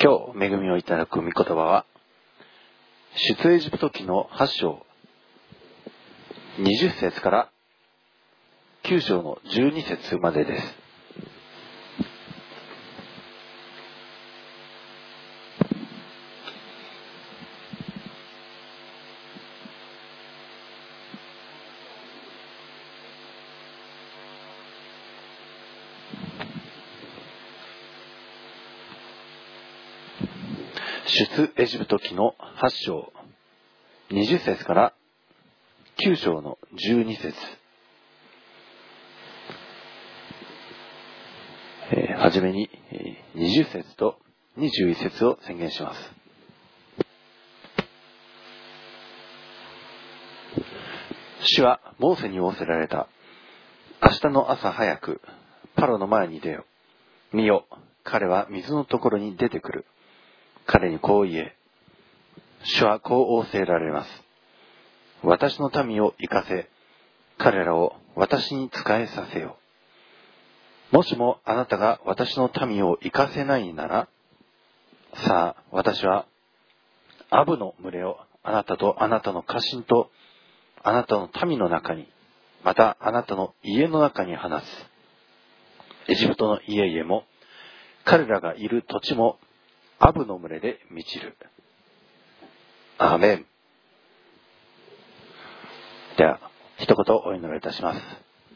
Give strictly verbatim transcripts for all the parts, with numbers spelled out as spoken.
今日恵みをいただく御言葉は出エジプト記のはち章にじゅっ節からきゅう章のじゅうに節までです。出エジプト記のはち章にじゅっ節からきゅう章のじゅうに節、えー、はじめににじゅっ節とにじゅういち節を宣言します。主はモーセに仰せられた。明日の朝早くパロの前に出よ。見よ、彼は水のところに出てくる。彼にこう言え。主はこう仰せられます。私の民を生かせ。彼らを私に仕えさせよ。もしもあなたが私の民を生かせないなら、さあ私はアブの群れをあなたとあなたの家臣とあなたの民の中に、またあなたの家の中に放つ。エジプトの家々も彼らがいる土地もアブの群れで満ちる。アーメン。では一言お祈りいたします。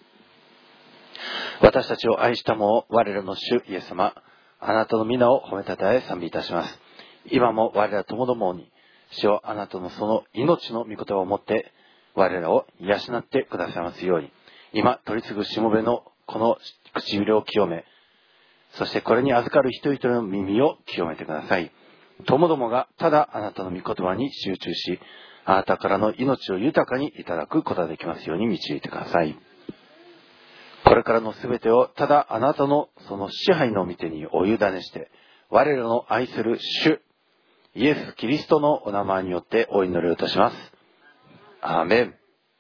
私たちを愛したも我らの主イエス様、あなたの皆を褒めたたえ賛美いたします。今も我らともどもに主よ、あなたのその命の御言葉をもって我らを養ってくださいますように、今取り次ぐしもべのこの唇を清め、そしてこれに預かる一人一人の耳を清めてください。ともどもがただあなたの御言葉に集中し、あなたからの命を豊かにいただくことができますように導いてください。これからのすべてをただあなたのその支配の御手にお委ねして、我らの愛する主イエス・キリストのお名前によってお祈りをいたします。アーメン。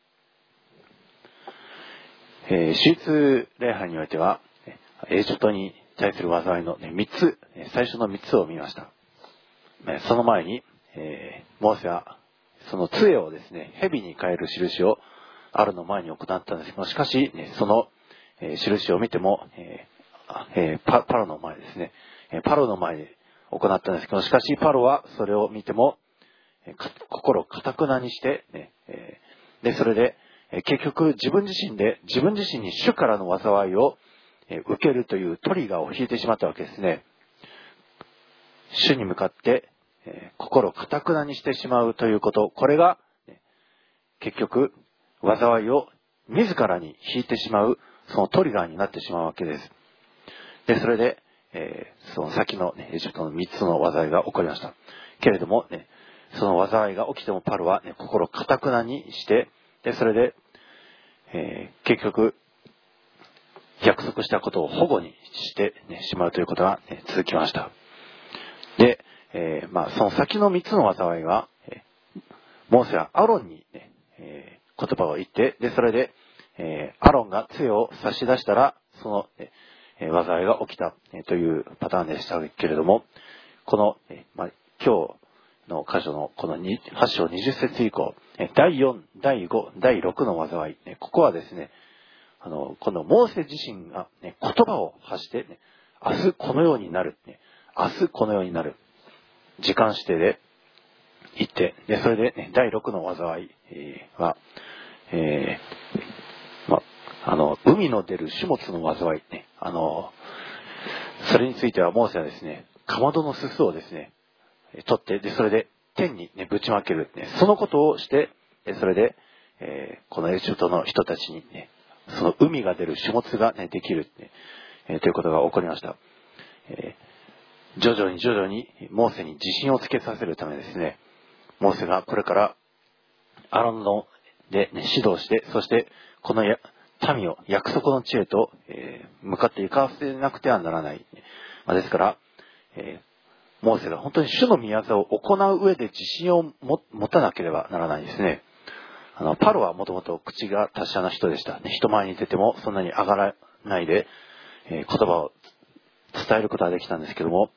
えー、手術礼拝においてはエジプトに対する災いのみっつ、最初のみっつを見ました。その前に、えー、モーセはその杖をですね、蛇に変える印をアロンの前に行ったんですけど、しかし、ね、その、えー、印を見ても、えーえー、パ, パロの前ですね、パロの前で行ったんですけど、しかしパロはそれを見ても、えー、心を堅くなにして、ねえー、でそれで、えー、結局自分自身で自分自身に主からの災いを受けるというトリガーを引いてしまったわけですね。主に向かって、えー、心を堅くなにしてしまうということ、これが、ね、結局災いを自らに引いてしまうそのトリガーになってしまうわけです。でそれで、えー、その先の、ね、エジプトのみっつの災いが起こりました。けれども、ね、その災いが起きてもパロは、ね、心を堅くなにして、でそれで、えー、結局約束したことを保護にして、ね、しまうということが、ね、続きました。で、えーまあ、その先のみっつの災いは、えー、モーセはアロンに、ねえー、言葉を言って、でそれで、えー、アロンが杖を差し出したらその、えー、災いが起きた、えー、というパターンでしたけれども、この、えーまあ、今日の箇所のこのはち章にじゅっ節以降、だいよん、だいご、だいろくの災い、ここはですね、あのこのモーセ自身が、ね、言葉を発して、ね、明日このようになる、ね、明日このようになる時間指定で言って、でそれで、ね、だいろくの災いは、えーま、あの海の出る種物の災い、ね、あのそれについてはモーセはですね、かまどのすすをですね取って、でそれで天に、ね、ぶちまける、ね、そのことをして、でそれで、えー、このエジプトの人たちにね、その海が出る種物が、ね、できる、ねえー、ということが起こりました。えー、徐々に徐々にモーセに自信をつけさせるためですね、モーセがこれからアロンので、ね、指導して、そしてこのや民を約束の地へと、えー、向かって行かせなくてはならない。まあ、ですから、えー、モーセが本当に主の御業を行う上で自信をも持たなければならないですね。あのパロはもともと口が達者な人でした、ね、人前に出てもそんなに上がらないで、えー、言葉を伝えることができたんですけども、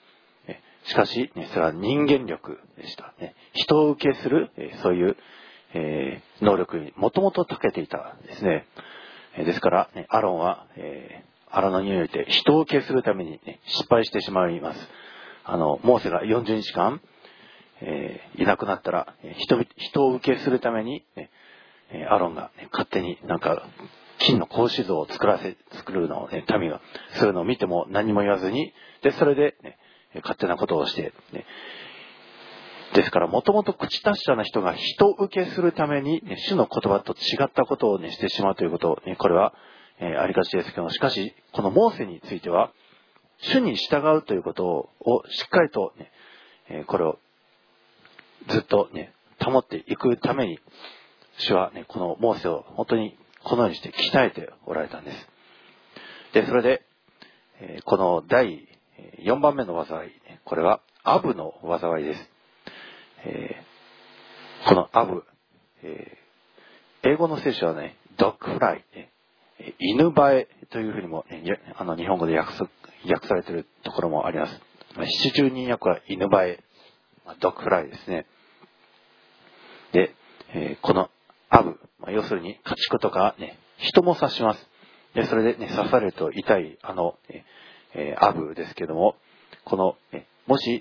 しかし、それは人間力でした。人を受けする、そういう能力にもともと長けていたんですね。ですから、アロンは、荒野において人を受けするために失敗してしまいます。あの、モーセがよんじゅうにちかん、いなくなったら、人、人を受けするために、アロンが勝手になんか、金の格子像を作らせ、作るのをね、民がするのを見ても何も言わずに、で、それで、ね、勝手なことをして、ね、ですから、もともと口達者な人が人受けするために、ね、主の言葉と違ったことを、ね、してしまうということ、ね、これは、えー、ありがちですけど、しかし、このモーセについては、主に従うということをしっかりと、ね、えー、これをずっと、ね、保っていくために、主は、ね、このモーセを本当にこのようにして鍛えておられたんです。で、それで、えー、このだいよんばんめの災い、これはアブの災いです。えー、このアブ、えー、英語の聖書はね、ドッグフライ、ね、犬バエというふうにも、ね、あの日本語で訳訳されているところもあります。七十人訳は犬バエ、ドッグフライですね。で、えー、このアブ、まあ、要するに家畜とか、ね、人も刺します。で、それで、ね、刺されると痛いあの、えー、アブですけども、この、ね、もし、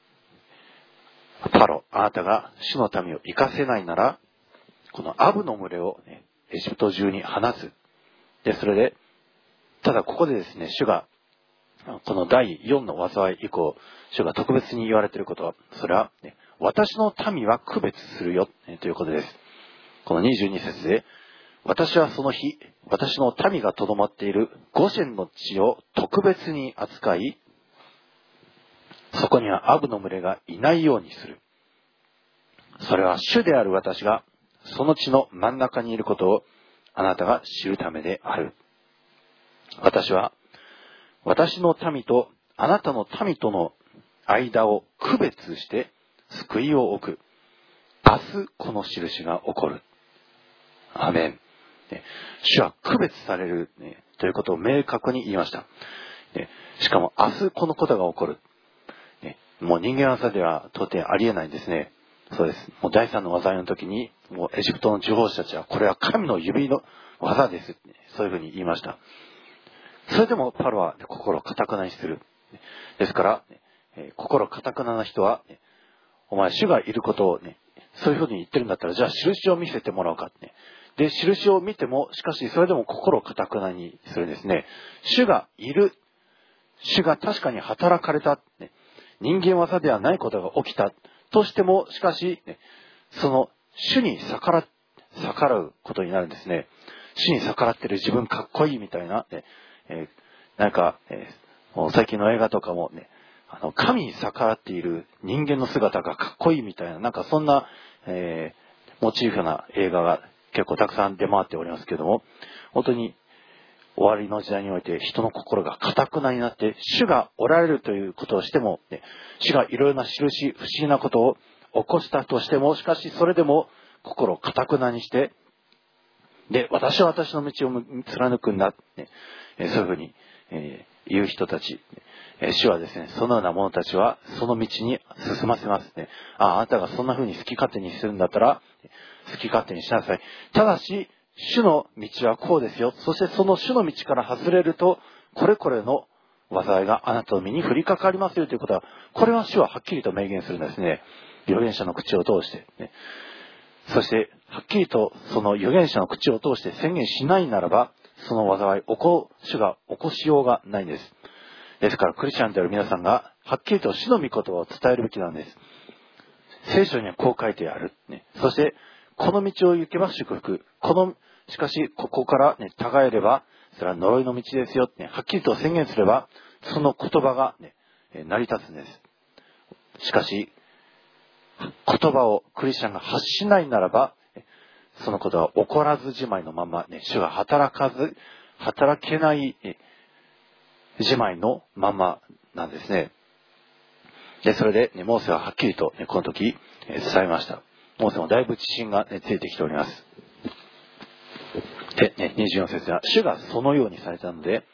パロ、あなたが主の民を生かせないなら、このアブの群れを、ね、エジプト中に放つ。で、それで、ただここでですね、主が、このだいよんの災い以降、主が特別に言われていることは、それは、ね、私の民は区別するよ、ね、ということです。このにじゅうに節で、私はその日、私の民がとどまっているゴシェンの地を特別に扱い、そこにはアブの群れがいないようにする。それは主である私がその地の真ん中にいることをあなたが知るためである。私は私の民とあなたの民との間を区別して救いを置く。明日この印が起こる。アーメン。主は区別される、ね、ということを明確に言いました。しかも明日このことが起こる。もう人間技では到底ありえないんですね。そうです。もう第三の災いの時に、もうエジプトの呪法師たちは、これは神の指の技です。そういうふうに言いました。それでもパロは心を堅くなにする。ですから、えー、心堅くなな人は、ね、お前主がいることをね、そういうふうに言ってるんだったら、じゃあ印を見せてもらおうかって、ね。で、印を見ても、しかしそれでも心を堅くなにするんですね。主がいる。主が確かに働かれた。ね、人間技ではないことが起きたとしても、しかし、ね、その主に逆ら、逆らうことになるんですね。主に逆らってる自分かっこいいみたいな、ねえー、なんか、えー、もう最近の映画とかもね、あの神に逆らっている人間の姿がかっこいいみたいな、なんかそんな、えー、モチーフな映画が結構たくさん出回っておりますけども、本当に終わりの時代において人の心が堅くなになって、主がおられるということをしても、ね、主がいろいろな印、不思議なことを起こしたとしても、しかしそれでも心を堅くなにして、で、私は私の道を貫くんだ、ね、そういうふうに、えー、言う人たち、えー、主はですね、そのような者たちはその道に進ませますね。ああ、あなたがそんなふうに好き勝手にするんだったら、好き勝手にしなさい。ただし、主の道はこうですよ。そしてその主の道から外れると、これこれの災いがあなたの身に降りかかりますよということは、これは主ははっきりと明言するんですね。預言者の口を通して、ね。そして、はっきりとその預言者の口を通して宣言しないならば、その災い、起こ、主が起こしようがないんです。ですから、クリスチャンである皆さんが、はっきりと主の御言葉を伝えるべきなんです。聖書にはこう書いてある。ね、そして、この道を行けば祝福。この、しかし、ここから、ね、違えれば、それは呪いの道ですよ、ね。はっきりと宣言すれば、その言葉が、ね、成り立つんです。しかし、言葉をクリスチャンが発しないならば、そのことは起こらずじまいのまま、ね、主が働かず、働けないじまいのままなんですね。で、それで、ね、モーセははっきりと、ね、この時、えー、伝えました。モーセもだいぶ自信が、ね、ついてきております。で、ね、にじゅうよん節は、主がそのようにされたので、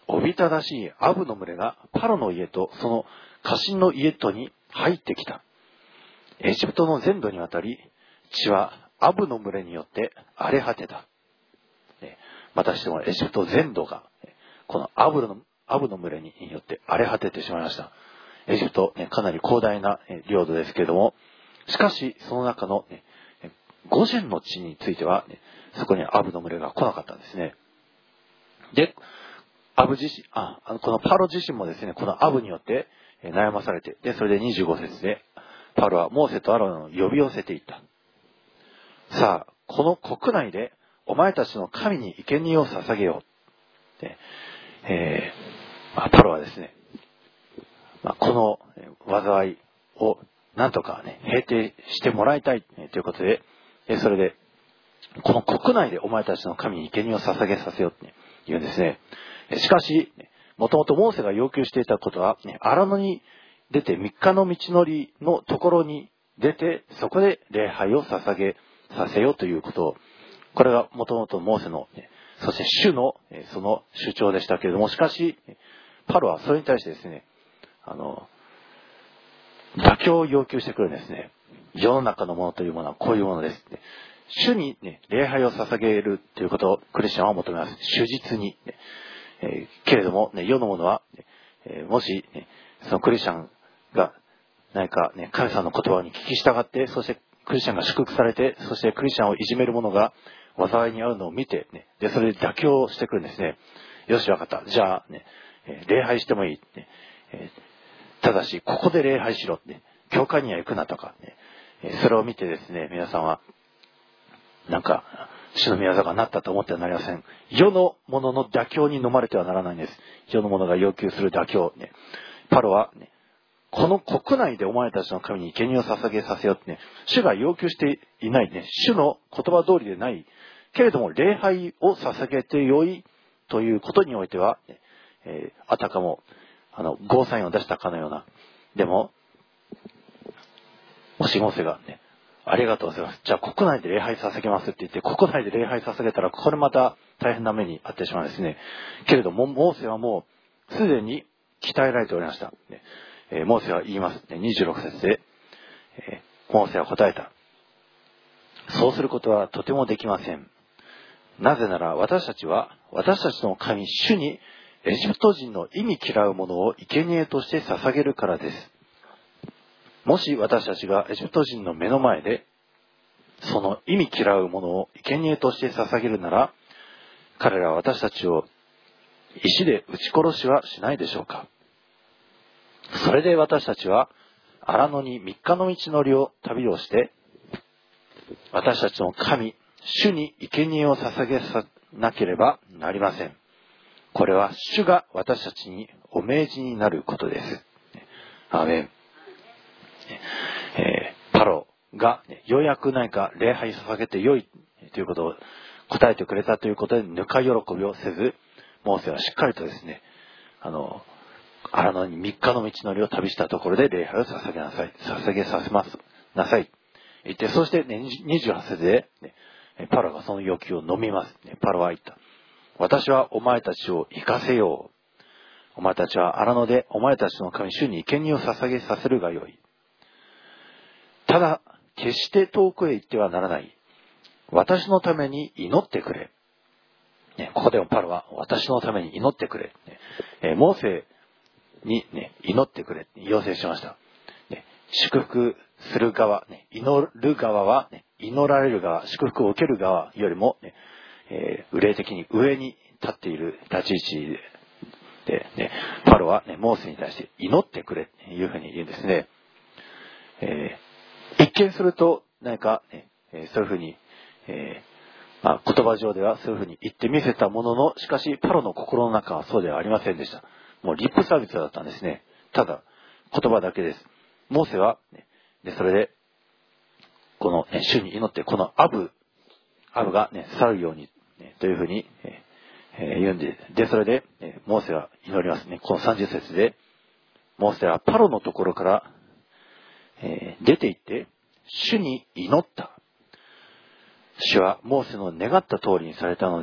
おびただしいアブの群れがパロの家とその家臣の家とに入ってきた。エジプトの全土にわたり、地はアブの群れによって荒れ果てた。またしてもエジプト全土が、このアブの、アブの群れによって荒れ果ててしまいました。エジプト、かなり広大な領土ですけれども、しかしその中のゴジェンの地については、そこにアブの群れが来なかったんですね。で、アブ自身、あ、このパロ自身もですね、このアブによって悩まされて、で、それでにじゅうご節で、パロはモーセとアロンを呼び寄せていった。さあ、この国内でお前たちの神に生贄を捧げよう。で、えーまあ、パロはですね、まあ、この災いをなんとかね、平定してもらいたいということで、それで、この国内でお前たちの神に生贄を捧げさせようって言うんですね。しかし、もともとモーセが要求していたことは、荒野に出てみっかの道のりのところに出て、そこで礼拝を捧げさせようということを、これがもともとモーセの、そして主のその主張でしたけれども、しかし、パロはそれに対してですね、あの、妥協を要求してくるんですね。世の中のものというものはこういうものです。主に、ね、礼拝を捧げるということをクリスチャンは求めます。主実に。えー、けれども、ね、世のものは、えー、もし、ね、そのクリスチャンが何か、ね、神様の言葉に聞き従って、そしてクリスチャンが祝福されて、そしてクリスチャンをいじめる者が災いに遭うのを見て、ね、で、それで妥協してくるんですね。よし、わかった。じゃあ、ね、えー、礼拝してもいい。ねえー、ただし、ここで礼拝しろ。ね、教会には行くなとか、ね、えー、それを見てですね、皆さんは、なんか、主の御業がなったと思ってはなりません。世のものの妥協に飲まれてはならないんです。世のものが要求する妥協。ね、パロは、ね、この国内でお前たちの神に生贄を捧げさせようってね、主が要求していないね、主の言葉通りでない、けれども礼拝を捧げてよいということにおいては、えー、あたかも、あの、ゴーサインを出したかのような。でも、もしモーセがね、ありがとうございます。じゃあ国内で礼拝捧げますって言って、国内で礼拝捧げたら、これまた大変な目に遭ってしまうんですね。けれども、モーセはもう、すでに鍛えられておりました。ねえー、モーセは言います。ね、にじゅうろく節で、えー、モーセは答えた。そうすることはとてもできません。なぜなら私たちは、私たちの神、主にエジプト人の意味嫌うものを生贄として捧げるからです。もし私たちがエジプト人の目の前で、その意味嫌うものを生贄として捧げるなら、彼らは私たちを石で撃ち殺しはしないでしょうか。それで私たちは荒野に三日の道のりを旅をして、私たちの神、主に生贄を捧げさなければなりません。これは主が私たちにお命じになることです。アーメン。えー、パロが、ね、ようやく何か礼拝捧げてよいということを答えてくれたということで、ぬか喜びをせず、モーセはしっかりとですね、あの、荒野に三日の道のりを旅したところで礼拝を捧げなさい。捧げさせます。なさい。言って、そして、ね、にじゅうはち節で、ね、パロがその要求を飲みます。ね、パロは言った。私はお前たちを行かせよう。お前たちは荒野でお前たちの神主に生贄を捧げさせるがよい。ただ、決して遠くへ行ってはならない。私のために祈ってくれ。ね、ここでもパロは私のために祈ってくれ。ねえー、モーセに、ね、祈ってくれ。要請しました。ね、祝福する側、ね、祈る側は、ね、祈られる側、祝福を受ける側よりも、ねえー、霊的に上に立っている立ち位置で、ね、パロは、ね、モーセに対して祈ってくれというふうに言うんですね。えー一見すると何か、ねえー、そういうふうに、えーまあ、言葉上ではそういうふうに言ってみせたものの、しかしパロの心の中はそうではありませんでした。もうリップサービスだったんですね。ただ言葉だけです。モーセは、ね、でそれでこの、ね、主に祈ってこのアブアブが、ね、去るように、ね、というふうに、えー、言うんで、でそれで、えー、モーセは祈りますね。このさんじゅう節でモーセはパロのところからえー、出て行って主に祈った。主はモーセの願った通りにされたので、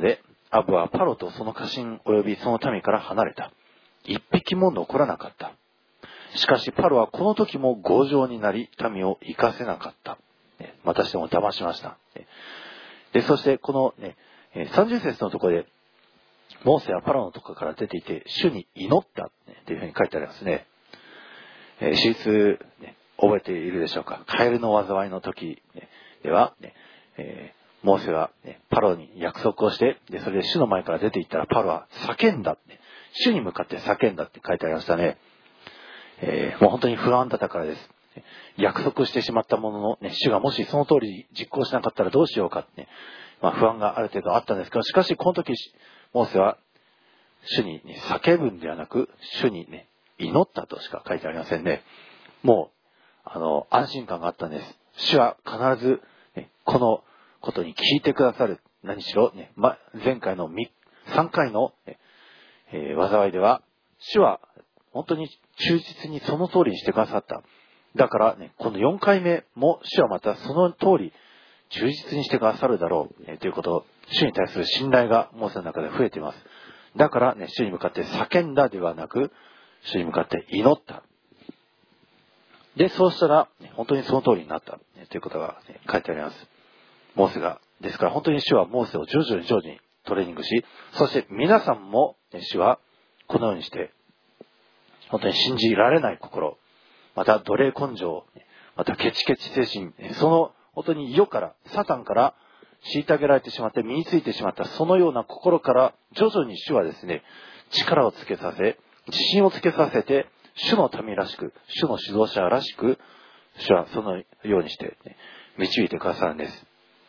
アブはパロとその家臣及びその民から離れた。一匹も残らなかった。しかしパロはこの時も強情になり、民を生かせなかった。またしても騙しました。で、そしてこの、ね、さんじゅう節のところで、モーセはパロのところから出ていて、主に祈ったというふうに書いてありますね。史実、ね、覚えているでしょうか。カエルの災いの時では、ねえー、モーセは、ね、パロに約束をして、でそれで主の前から出て行ったらパロは叫んだ、ね、主に向かって叫んだって書いてありましたね。えー、もう本当に不安だったからです。約束してしまったものの、ね、主がもしその通り実行しなかったらどうしようかって、ね、まあ、不安がある程度あったんですけど、しかしこの時モーセは主に、ね、叫ぶんではなく、主に、ね、祈ったとしか書いてありませんね。もうあの安心感があったんです。主は必ず、ね、このことに聞いてくださる。何しろ、ねま、前回のさんかいの、ねえー、災いでは主は本当に忠実にその通りにしてくださった。だから、ね、このよんかいめも主はまたその通り忠実にしてくださるだろう、えー、ということ、主に対する信頼がモーセの中で増えています。だから、ね、主に向かって叫んだではなく、主に向かって祈った。で、そうしたら、ね、本当にその通りになった、ね、ということが、ね、書いてあります。モーセが。ですから本当に主はモーセを徐々に徐々にトレーニングし、そして皆さんも、ね、主はこのようにして、本当に信じられない心、また奴隷根性、またケチケチ精神、その本当に世から、サタンから虐げられてしまって身についてしまったそのような心から徐々に主はですね、力をつけさせ、自信をつけさせて、主の民らしく、主の指導者らしく、主はそのようにして、ね、導いてくださるんです。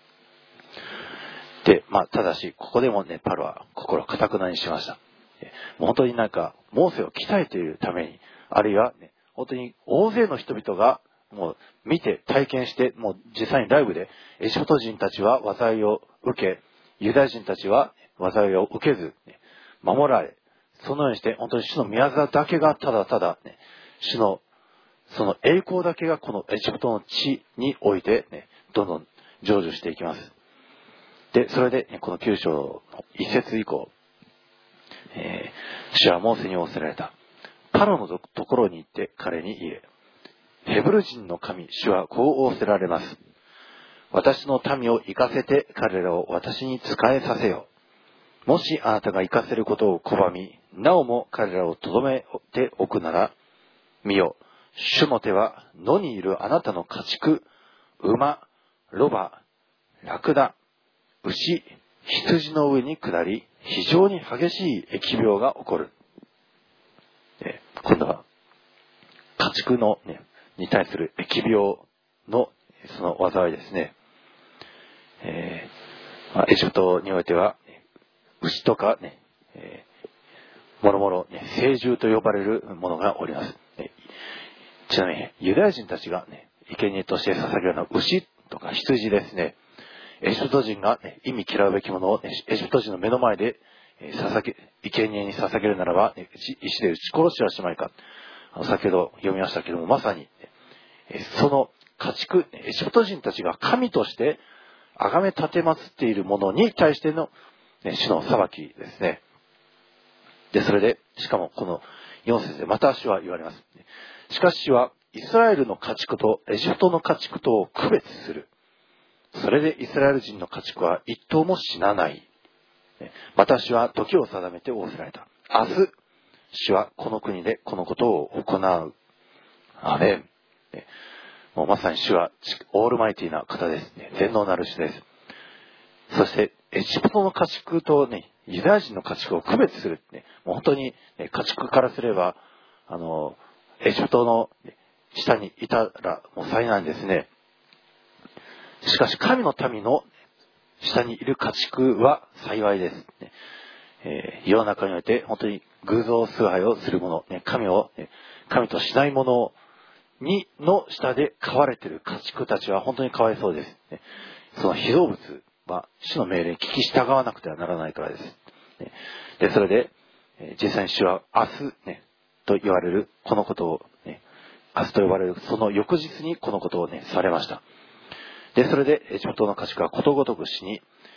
で、まあ、ただし、ここでもね、パロは心を堅くなにしました。もう本当になんか、モーセを鍛えているために、あるいはね、本当に大勢の人々が、もう見て体験して、もう実際にライブで、エジプト人たちは災いを受け、ユダヤ人たちは災いを受けず、守られ、そのようにして、本当に主の宮沢だけがただただ、ね、主の、その栄光だけがこのエジプトの地において、ね、どんどん成就していきます。で、それで、ね、このきゅう章の一節以降、えー、主はモーセに仰せられた。パロのところに行って彼に言え。ヘブル人の神、主はこう仰せられます。私の民を行かせて彼らを私に仕えさせよ。もしあなたが行かせることを拒み、なおも彼らをとどめておくなら、見よ、主の手は野にいるあなたの家畜、馬、ロバ、ラクダ、牛、羊の上に下り、非常に激しい疫病が起こる。え今度は家畜の、ね、に対する疫病のその災いですね。えーまあ、エジプトにおいては牛とかね、えー、もろもろ、ね、聖獣と呼ばれるものがおります。えー、ちなみにユダヤ人たちが、ね、生贄として捧げるのは牛とか羊ですね。エジプト人が、ね、意味嫌うべきものを、ね、エジプト人の目の前で、えー、捧げ生贄に捧げるならば、ね、石で撃ち殺しはしまいか。あの先ほど読みましたけれども、まさに、えー、その家畜、エジプト人たちが神として崇め立てまつっているものに対しての、ね、主の裁きですね。で、それで、しかもこのよん節でまた主は言われます。しかし主はイスラエルの家畜とエジプトの家畜とを区別する。それでイスラエル人の家畜は一頭も死なない。私は時を定めて仰せられた。明日、主はこの国でこのことを行う。アメン。もうまさに主はオールマイティな方ですね。全能なる主です。そしてエジプトの家畜とね、ユダヤ人の家畜を区別する、ね。もう本当に、ね、家畜からすれば、あの、エジプトの下にいたらもう災難ですね。しかし神の民の下にいる家畜は幸いです。えー、世の中において本当に偶像崇拝をする者、ね、神を、ね、神としない者にの下で飼われている家畜たちは本当にかわいそうです。ね、その被造物は主の命令に聞き従わなくてはならないからです。ね、でそれで、えー、実際に主は明日、ね、と言われるこのことを、ね、明日と呼ばれるその翌日にこのことを、ね、されました。で、それでエジプトの家畜はことごとく死に、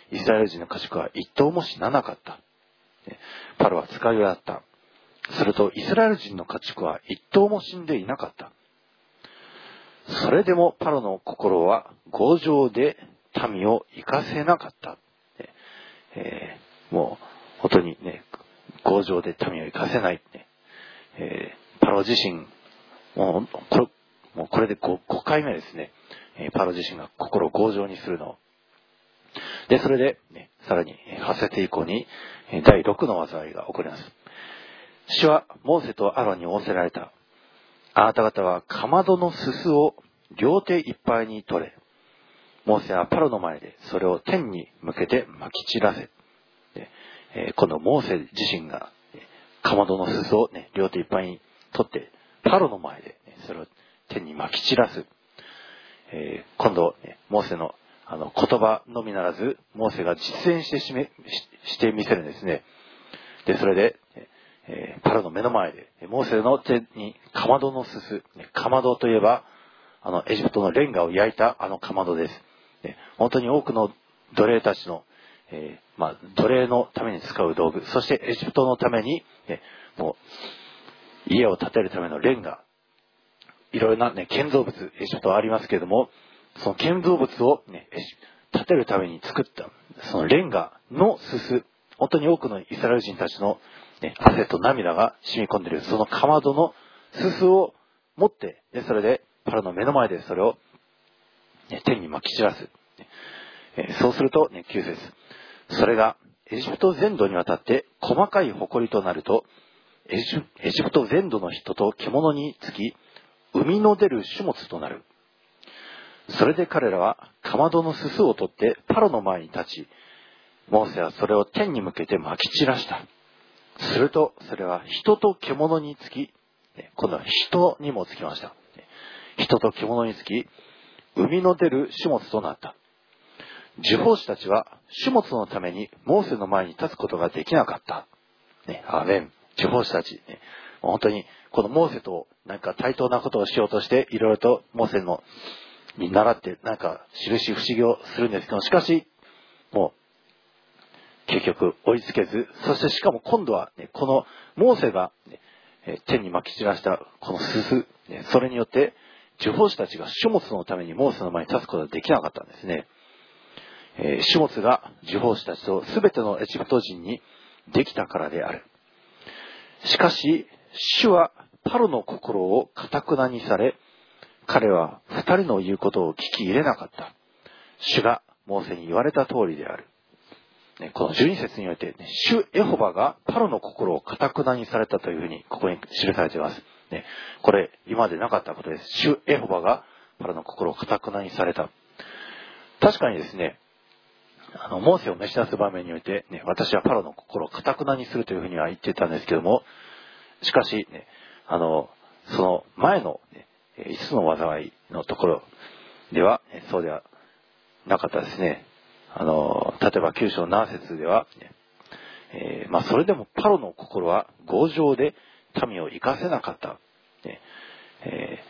イスラエル人の家畜は一頭も死ななかった。パロは使いをやった。するとイスラエル人の家畜は一頭も死んでいなかった。それでもパロの心は強情で民を生かせなかった。えー、もう本当にね、強情で民を生かせない、ねえー、パロ自身もうこれ、もうこれで 5, 5回目ですね、えー、パロ自身が心を強情にするので、それで、ね、さらにはち節以降にだいろくの災いが起こります。主はモーセとアロンに仰せられた。あなた方はかまどのすすを両手いっぱいに取れ。モーセはパロの前でそれを天に向けて撒き散らせ。でえー、今度モーセ自身がかまどのすすを、ね、両手いっぱいに取ってパロの前で、ね、それを天に撒き散らす。えー、今度、ね、モーセのあの言葉のみならずモーセが実践してしめししてみせるんですね。でそれで、えー、パロの目の前でモーセの手にかまどのすす、かまどといえばあのエジプトのレンガを焼いたあのかまどです。で本当に多くの奴隷たちの、えーまあ、奴隷のために使う道具、そしてエジプトのために、ね、もう家を建てるためのレンガ、いろいろな、ね、建造物エジプトはありますけれども、その建造物を、ね、建てるために作ったそのレンガのすす、本当に多くのイスラエル人たちの、ね、汗と涙が染み込んでいるそのかまどのすすを持って、でそれでパロの目の前でそれを、ね、天に撒き散らす。えー、そうすると、ね、きゅう節、それがエジプト全土にわたって細かい埃となると、エジ、エジプト全土の人と獣につき、海の出る種物となる。それで彼らはかまどのすすを取ってパロの前に立ち、モーセはそれを天に向けて撒き散らした。するとそれは人と獣につき、今度は人にもつきました。人と獣につき、海の出る種物となった。受法師たちは種物のためにモーセの前に立つことができなかった。ね、アーメン。受法師たち、ね、本当にこのモーセとなんか対等なことをしようとしていろいろとモーセのに習ってなんか印不思議をするんですけど、しかしもう結局追いつけず、そしてしかも今度は、ね、このモーセが、ね、天に撒き散らしたこのすす、ね、それによって受法師たちが種物のためにモーセの前に立つことができなかったんですね。えー、種物が受法師たちと全てのエジプト人にできたからである。しかし主はパロの心を堅なにされ、彼は二人の言うことを聞き入れなかった。主がモーセに言われた通りである。ね、このじゅうに節において、ね、主エホバがパロの心を堅なにされたというふうにここに記されています。ね、これ今までなかったことです。主エホバがパロの心を堅なにされた。確かにですね、あのモーセを召し出す場面において、ね、私はパロの心を堅なにするというふうには言ってたんですけども、しかし、ね、あのその前の、ね、いつつの災いのところではそうではなかったですね。あの例えばきゅう章なな節では、ねえーまあ、それでもパロの心は強情で民を生かせなかった、ねえ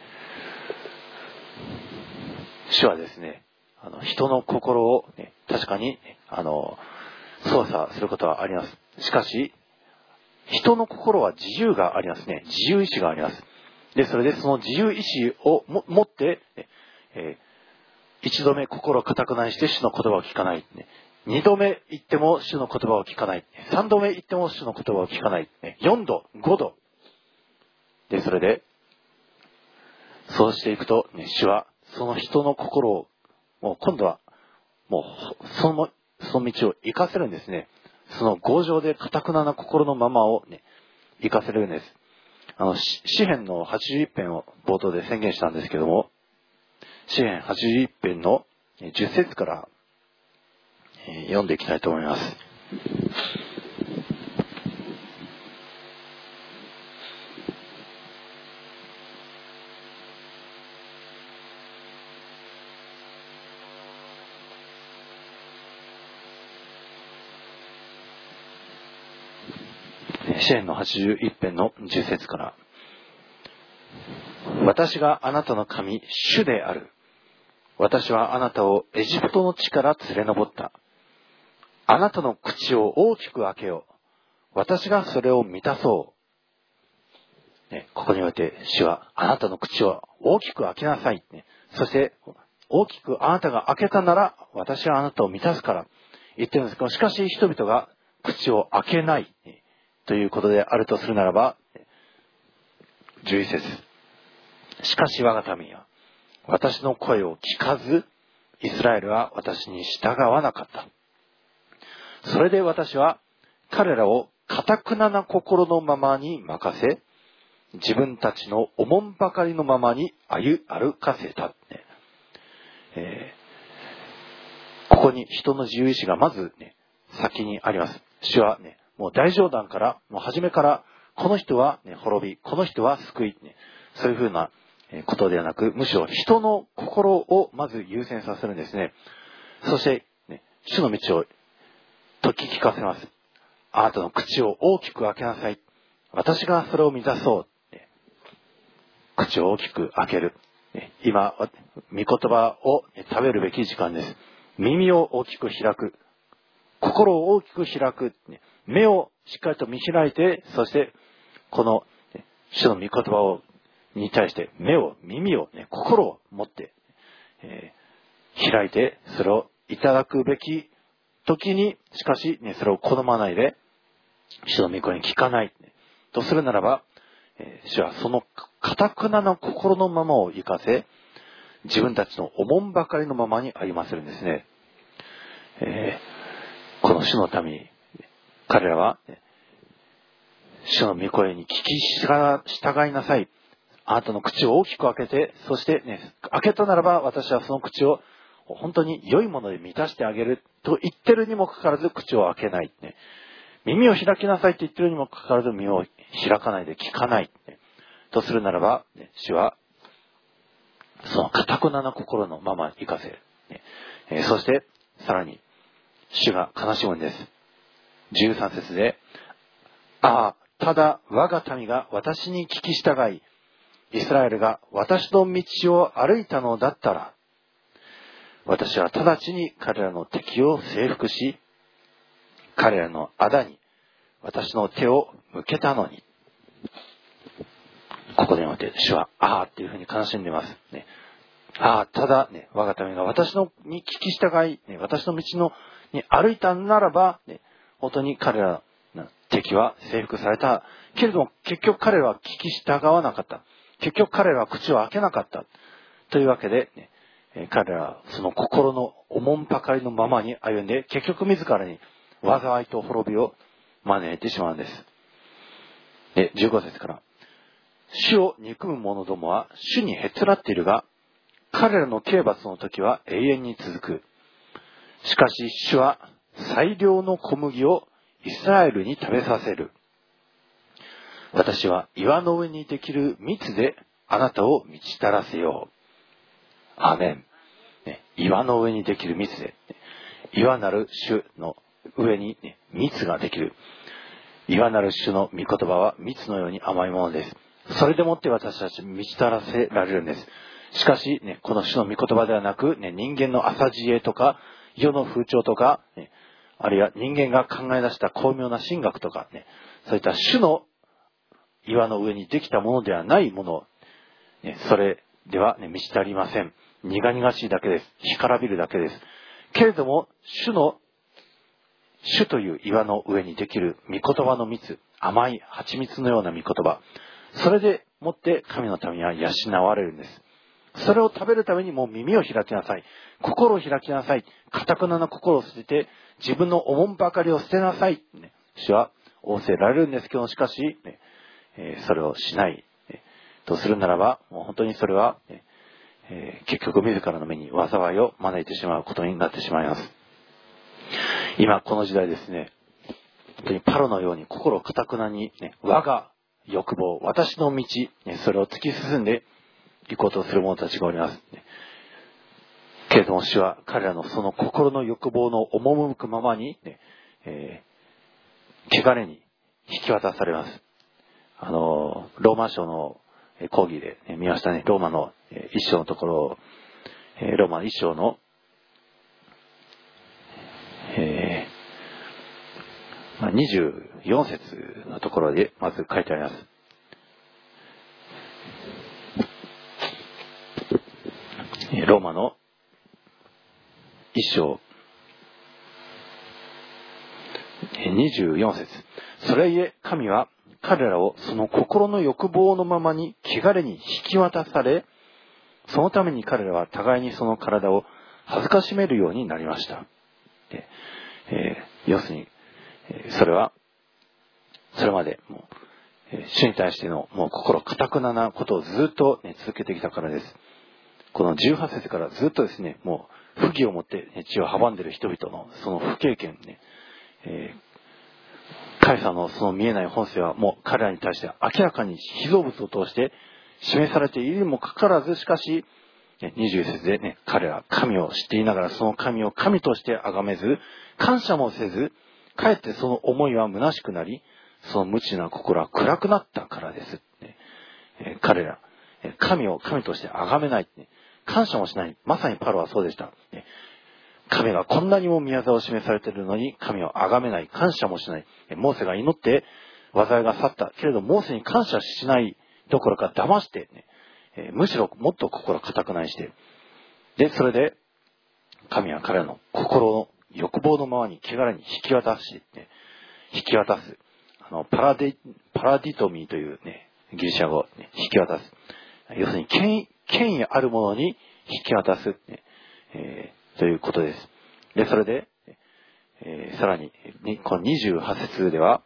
ー、主はですね、あの人の心を、ね、確かに、ね、あの操作することはあります。しかし人の心は自由がありますね。自由意志があります。でそれでその自由意志をも持って、えー一度目心を固くなにして主の言葉を聞かない。二度目言っても主の言葉を聞かない。三度目言っても主の言葉を聞かない。四度、五度。で、それで、そうしていくと、主はその人の心を、もう今度は、もうその、その道を生かせるんですね。その強情で堅くなな心のままをね、生かせるんです。あの、詩編のはちじゅういち編を冒頭で宣言したんですけども、詩編はちじゅういち編のじゅっ節から読んでいきたいと思います。詩編のはちじゅういち編のじゅっ節から。私があなたの神、主である。私はあなたをエジプトの地から連れ上った。 あなたの口を大きく開けよう。私がそれを満たそう。ね、ここにおいて主はあなたの口を大きく開けなさい。ね、そして大きくあなたが開けたなら私はあなたを満たすから言ってるんですけど、しかし人々が口を開けないということであるとするならば、じゅういち節。しかし我が民は私の声を聞かず、イスラエルは私に従わなかった。それで私は彼らを堅な心のままに任せ、自分たちのおもんばかりのままに歩かせた、ねえー。ここに人の自由意志がまず、ね、先にあります。主は、ね、もう大上段から、もう初めから、この人は、ね、滅び、この人は救い、ね、そういうふうなことではなく、むしろ人の心をまず優先させるんですね。そして、ね、主の道を説き聞かせます。あなたの口を大きく開けなさい。私がそれを満たそう。口を大きく開ける。今、御言葉を食べるべき時間です。耳を大きく開く。心を大きく開く。目をしっかりと見開いて、そしてこの主の御言葉をに対して目を、耳を、ね、心を持って、えー、開いてそれをいただくべき時に、しかし、ね、それを好まないで主の御声に聞かない、ね、とするならば、えー、主はその堅な心のままを生かせ、自分たちのおもんばかりのままに歩ませるんですね。えー、この主の民、彼らは、ね、主の御声に聞き従いなさい。あなたの口を大きく開けて、そしてね、開けたならば私はその口を本当に良いもので満たしてあげると言ってるにもかかわらず口を開けない、ね。耳を開きなさいと言ってるにもかかわらず耳を開かないで聞かない、ね、とするならば、ね、主はその堅な心のまま生かせる、ねえー、そしてさらに主が悲しむんです。じゅうさん節で、ああ、ただ我が民が私に聞き従い、イスラエルが私の道を歩いたのだったら、私は直ちに彼らの敵を征服し、彼らの仇に私の手を向けたのに。ここでもって主はああっていうふうに悲しんでいます、ね、ああ、ただね、我が民が私のに聞き従い、ね、私の道のに歩いたならば、ね、本当に彼らの敵は征服された。けれども結局彼らは聞き従わなかった。結局彼らは口を開けなかった。というわけで、ね、彼らはその心のおもんぱかりのままに歩んで、結局自らに災いと滅びを招いてしまうんです。で、じゅうご節から。主を憎む者どもは主にへつらっているが、彼らの刑罰の時は永遠に続く。しかし主は最良の小麦をイスラエルに食べさせる。私は岩の上にできる蜜であなたを満ち足らせよう。アーメン。ね、岩の上にできる蜜で、ね、岩なる主の上に、ね、蜜ができる。岩なる主の御言葉は蜜のように甘いものです。それでもって私たち満ち足らせられるんです。しかし、ね、この主の御言葉ではなく、ね、人間の浅知恵とか世の風潮とか、ね、あるいは人間が考え出した巧妙な神学とか、ね、そういった主の岩の上にできたものではないもの、ね、それでは、ね、満ち足りません。苦々しいだけです。干からびるだけです。けれども主の主という岩の上にできる御言葉の蜜、甘い蜂蜜のような御言葉、それでもって神の民は養われるんです。それを食べるためにもう耳を開きなさい。心を開きなさい。堅な心を捨てて自分のおもんばかりを捨てなさい、ね、主は仰せられるんですけど、しかし、ねえー、それをしない、ね、とするならば、もう本当にそれは、ねえー、結局自らの目に災いを招いてしまうことになってしまいます。今この時代ですね、本当にパロのように心を堅くなに、ね、我が欲望、私の道、ね、それを突き進んで行こうとする者たちがおります、ね、けれども主は彼らのその心の欲望の赴くままに、ねえー、汚れに引き渡されます。あのローマ書の講義で、ね、見ましたね。ローマの一章のところを、ローマ一章の、えにじゅうよん節のところでまず書いてあります。ローマの一章にじゅうよん節。それゆえ神は彼らをその心の欲望のままに汚れに引き渡され、そのために彼らは互いにその体を恥ずかしめるようになりました。でえー、要するに、えー、それはそれまでもう、えー、主に対してのもう心堅くななことをずっと、ね、続けてきたからです。このじゅうはち節からずっとですね、もう不義をもって、ね、地を阻んでいる人々のその不経験ね、えーカイサーのその見えない本性はもう彼らに対して明らかに被造物を通して示されているにもかかわらず、しかしにじゅう節でね、彼ら神を知っていながらその神を神として崇めず、感謝もせず、かえってその思いは虚しくなり、その無知な心は暗くなったからです、ねえー、彼ら神を神として崇めない、ね、感謝もしない。まさにパロはそうでした、ね。神がこんなにも宮沢を示されているのに神を崇めない、感謝もしない。モーセが祈って災いが去ったけれど、モーセに感謝しないどころか騙して、ねえー、むしろもっと心固くないして、でそれで神は彼らの心の欲望のままに汚れに引き渡し、ね、引き渡すあのパラデパラディトミーという、ね、ギリシャ語、ね、引き渡す、要するに権威、権威あるものに引き渡す、ねえーということです。で、それで、えー、さらに、このにじゅうはち節では、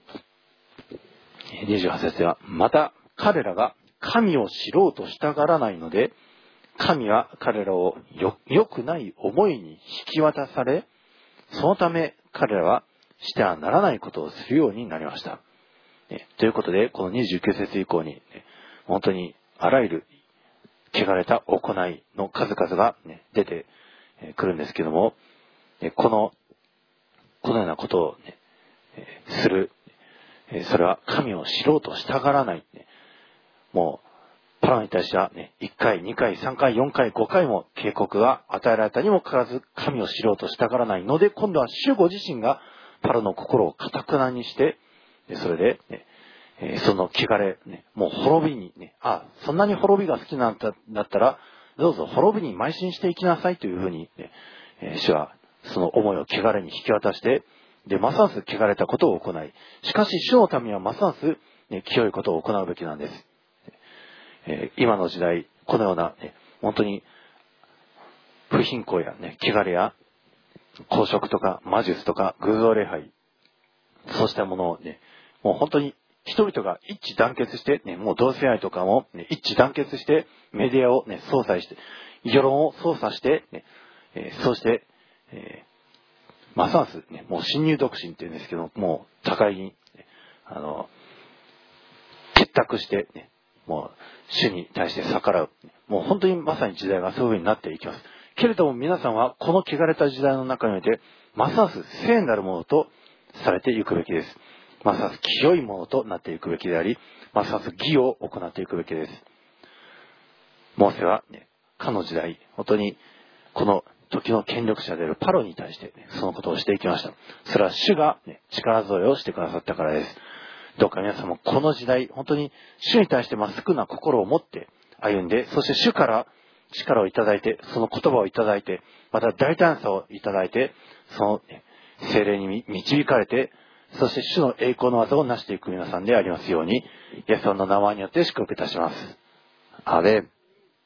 にじゅうはち節では、また彼らが神を知ろうとしたがらないので、神は彼らをよ、良くない思いに引き渡され、そのため彼らはしてはならないことをするようになりました。ね、ということで、このにじゅうきゅう節以降に、ね、本当にあらゆる汚れた行いの数々が、ね、出て来るんですけども、このこのようなことを、ね、する、それは神を知ろうとしたがらない、もうパロに対しては、ね、いっかいにかいさんかいよんかいごかいも警告が与えられたにもかかわらず神を知ろうとしたがらないので、今度は主ご自身がパロの心を堅くなにして、それで、ね、その汚れ、ね、もう滅びに、ね、あそんなに滅びが好きなんだったらどうぞ滅びに邁進していきなさいというふうに、ね、主はその思いを汚れに引き渡して、でますます汚れたことを行い、しかし主のためにはますます、ね、清いことを行うべきなんです。えー、今の時代このような、ね、本当に不貧困や、ね、汚れや公職とか魔術とか偶像礼拝、そうしたものをね、もう本当に人々が一致団結して、ね、もう同性愛とかも、ね、一致団結してメディアを、ね、操作して世論を操作して、ねえー、そうして、えー、ますます、ね、もう侵入独身っていうんですけど、もう互いに、ね、あの結託して、ね、もう主に対して逆らう、もう本当にまさに時代がそういう風になっていきます。けれども皆さんはこの汚れた時代の中においてますます聖なるものとされていくべきです。ますます清いものとなっていくべきであり、ますます義を行っていくべきです。モーセは、ね、かの時代本当にこの時の権力者であるパロに対して、ね、そのことをしていきました。それは主が、ね、力添えをしてくださったからです。どうか皆さんもこの時代本当に主に対してまっすぐな心を持って歩んで、そして主から力をいただいて、その言葉をいただいて、また大胆さをいただいて、その聖霊に導かれて、そして主の栄光の技を成していく皆さんでありますように、イエス様の名前によって祝福いたします。アメン。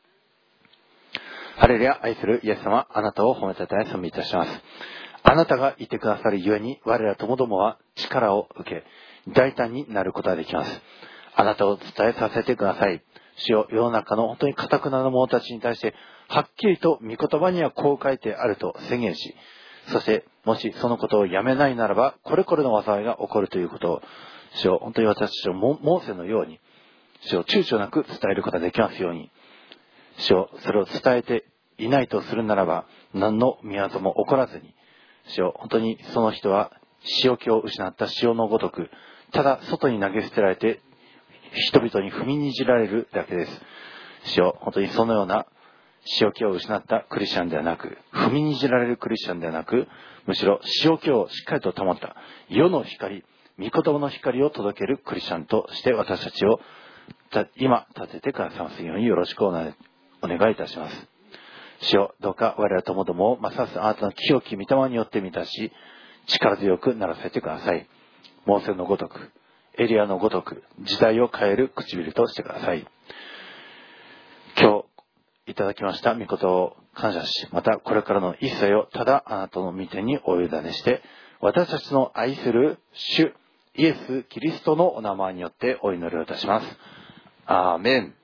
ハレルヤ。愛するイエス様、あなたを褒めたたえ賛美いたします。あなたがいてくださるゆえに、我らともどもは力を受け、大胆になることができます。あなたを伝えさせてください。主よ、世の中の本当に堅くなる者たちに対して、はっきりと御言葉にはこう書いてあると宣言し、そしてもしそのことをやめないならば、これこれの災いが起こるということを、主よ、本当に私たちをモーセのように、主を躊躇なく伝えることができますように、主よ、それを伝えていないとするならば、何の宮業も起こらずに、主よ、本当にその人は塩気を失った塩のごとく、ただ外に投げ捨てられて、人々に踏みにじられるだけです。主よ、本当にそのような塩気を失ったクリスチャンではなく、踏みにじられるクリスチャンではなく、むしろ塩気をしっかりと保った世の光、御言葉の光を届けるクリスチャンとして私たちを今立ててくださいますようによろしくお願いいたします。主よ、どうか我々ともどもをますますあなたの清き御霊によって満たし、力強くならせてください。モーセのごとく、エリアのごとく、時代を変える唇としてください。今日いただきました御言葉を感謝し、またこれからの一切をただあなたの御手にお委ねして、私たちの愛する主イエス・キリストのお名前によってお祈りをいたします。アーメン。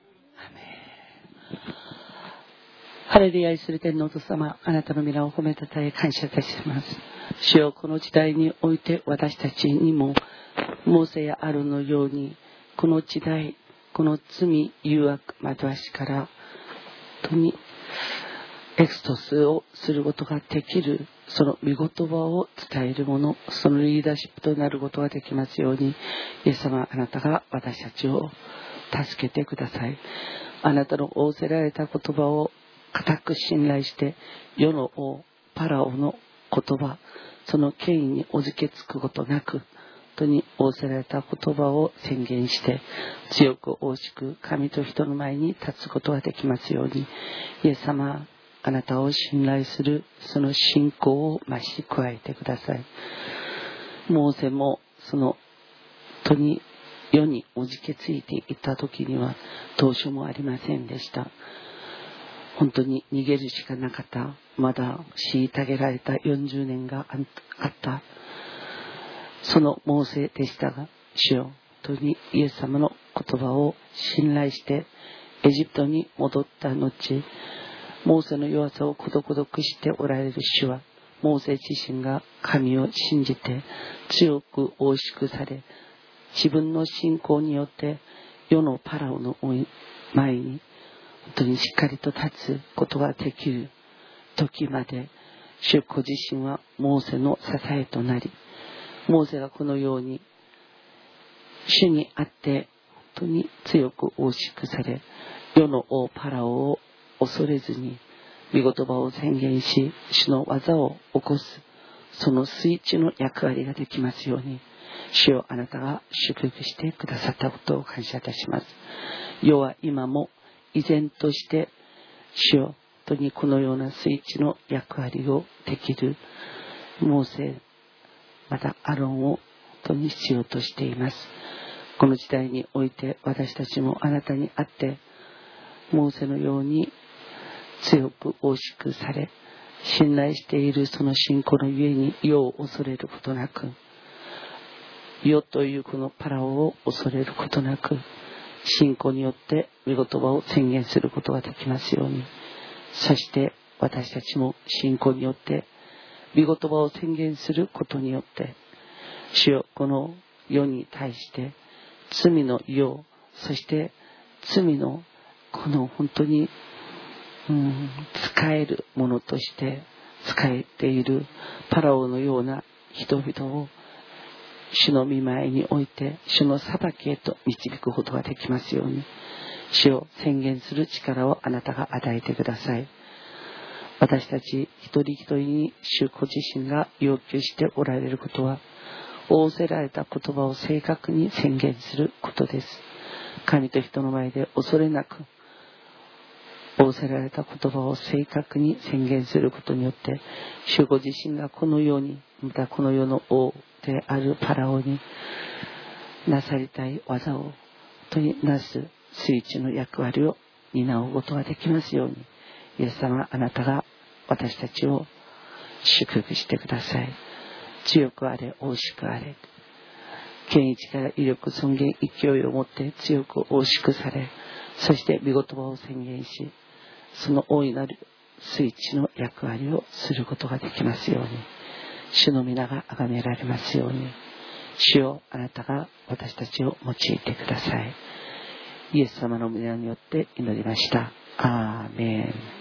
ハレルヤ、愛する天のお父様、あなたの皆を褒めたたえ感謝いたします。主よ、この時代において私たちにもモーセやアロンのように、この時代、この罪、誘惑、惑わしから本当にエクストスをすることができる、その御言葉を伝えるもの、そのリーダーシップとなることができますように、イエス様、あなたが私たちを助けてください。あなたの仰せられた言葉を固く信頼して、世の王パラオの言葉、その権威におじけつくことなく、本当に仰せられた言葉を宣言して、強く大しく神と人の前に立つことができますように、イエス様、あなたを信頼するその信仰を増し加えてください。モーセもその本当に世におじけついていた時にはどうしようもありませんでした。本当に逃げるしかなかった。まだ虐げられたよんじゅうねんがあったそのモーセでしたが、主よ、本当にイエス様の言葉を信頼してエジプトに戻った後、モーセの弱さをことごとくしておられる主は、モーセ自身が神を信じて強く大しくされ、自分の信仰によって世のパラオの前に本当にしっかりと立つことができる時まで、主ご自身はモーセの支えとなり、モーセがこのように主にあって本当に強く大しくされ、世の王パラオを恐れずに御言葉を宣言し、主の技を起こす、そのスイッチの役割ができますように、主よ、あなたが祝福してくださったことを感謝いたします。世は今も依然として主よ、本当にこのようなスイッチの役割をできるモーセ、またアロンを本当に必要としています。この時代において私たちもあなたにあってモーセのように強く大しくされ、信頼しているその信仰のゆえに世を恐れることなく、世というこのパラオを恐れることなく、信仰によって御言葉を宣言することができますように、そして私たちも信仰によって御言葉を宣言することによって、主よ、この世に対して罪の世、そして罪のこの本当にうん、使えるものとして使えているパラオのような人々を主の御前において主の裁きへと導くことができますように、主を宣言する力をあなたが与えてください。私たち一人一人に主ご自身が要求しておられることは、仰せられた言葉を正確に宣言することです。神と人の前で恐れなく仰せられた言葉を正確に宣言することによって、主ご自身がこのように、またこの世の王であるパラオになさりたい技をとになすスイッチの役割を担うことができますように、イエス様、あなたが私たちを祝福してください。強くあれ、大しくあれ、権威、力、威力、尊厳、勢いを持って強く大しくされ、そして御言葉を宣言し、その大いなるスイッチの役割をすることができますように、主の皆が崇められますように、主よ、あなたが私たちを用いてください。イエス様の皆によって祈りました。アーメン。